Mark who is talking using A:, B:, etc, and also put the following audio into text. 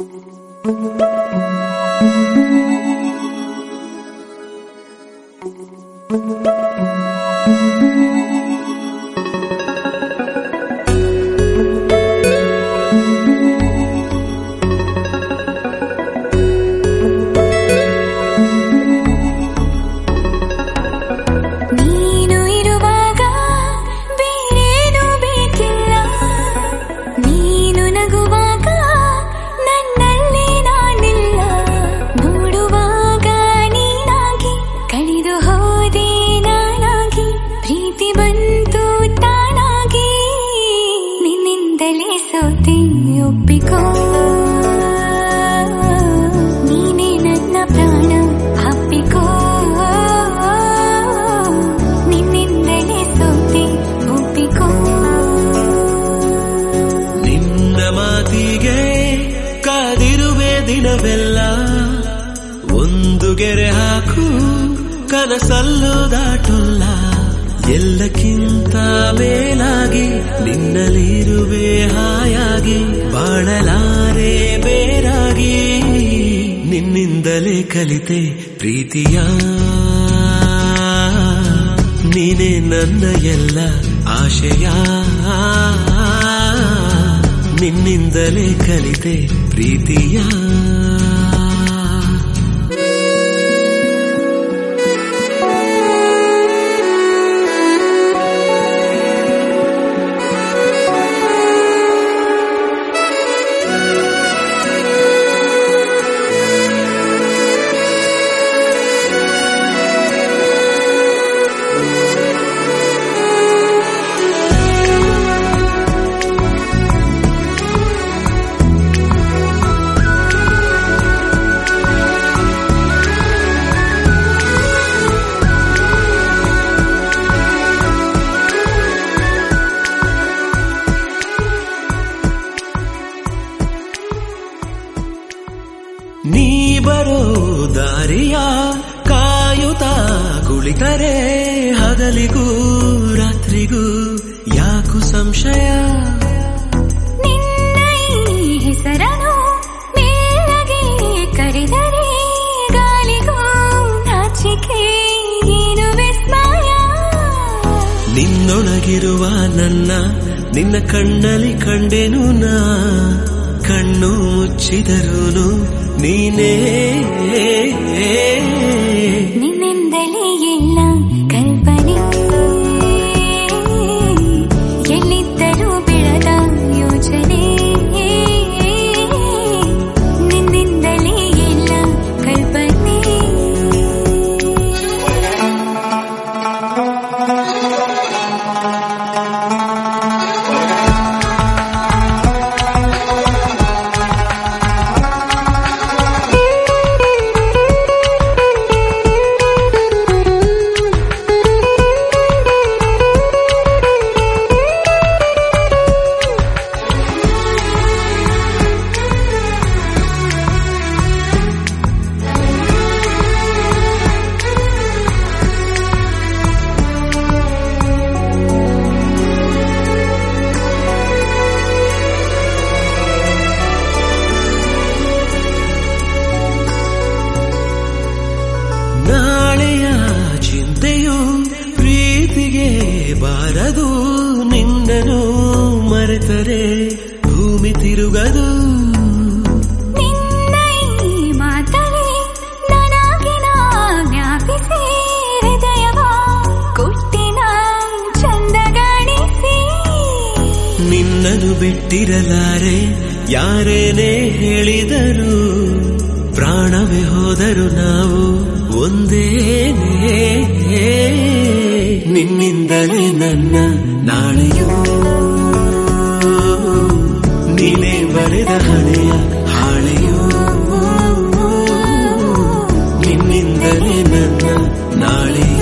A: ಕನಸಲ್ಲೂ ದಾಟುಲ್ಲ ಎಲ್ಲಕ್ಕಿಂತ ಮೇಲಾಗಿ ನಿನ್ನಲ್ಲಿರುವೆ ಹಾಯಾಗಿ ಬಾಳಲಾರೆ ಬೇರಾಗಿ ನಿನ್ನಿಂದಲೇ ಕಲಿತೆ ಪ್ರೀತಿಯ ನೀನೇ ನನ್ನ ಎಲ್ಲ ಆಶಯ ನಿನ್ನಿಂದಲೇ ಕಲಿತೆ ಪ್ರೀತಿಯ ನೀ ಬರೋ ದಾರಿಯ ಕಾಯುತ್ತಾ ಕುಳಿತರೆ ಹಗಲಿಗೂ ರಾತ್ರಿಗೂ ಯಾಕು ಸಂಶಯ
B: ನಿನ್ನ ಹೆಸರನು ಮೇಲಗೆ ಕರೆದರೆ ಗಾಳಿಗೂ ನಾಚಿಕೆ ಏನು ವಿಸ್ಮಯ
A: ನಿನ್ನೊಳಗಿರುವ ನಿನ್ನ ಕಣ್ಣಲ್ಲಿ ಕಂಡೆನು ನಾ ಕಣ್ಣು ಮುಚ್ಚಿದರೂನು ನೀನೇ
B: ನಿನ್ನಿಂದಲೇ ಎಲ್ಲ ಕಲ್ಪನೆ ಎಲ್ಲಿದ್ದರೂ ಬೆಳೆದ ಯೋಚನೆ ನಿನ್ನಿಂದಲೇ ಎಲ್ಲ ಕಲ್ಪನೆ
A: ನಾಳೆಯ ಚಿಂತೆಯು ಪ್ರೀತಿಗೆ ಬಾರದು ನಿನ್ನನು ಮರೆತರೆ ಭೂಮಿ ತಿರುಗದು
B: ನಿನ್ನ ಈ ಮಾತಲ್ಲಿ ನನಗಿನ ಜ್ಞಾಪಿಸಿ ಹೃದಯವ ಕೊಟ್ಟಿನ ಚಂದಗಾಣಿಸಿ
A: ನಿನ್ನನು ಬಿಟ್ಟಿರಲಾರೆ ಯಾರೇನೇ ಹೇಳಿದರು ಪ್ರಾಣವೇ ಹೋದರು ನಾವು ಒಂದೇನೇ ನಿನ್ನಿಂದಲೇ ನನ್ನ ನಾಳೆಯೂ ನೀನೇ ಬರೆದ ಹಣೆಯ ಹಾಳೆಯೂ ನಿನ್ನಿಂದಲೇ ನನ್ನ ನಾಳೆಯೂ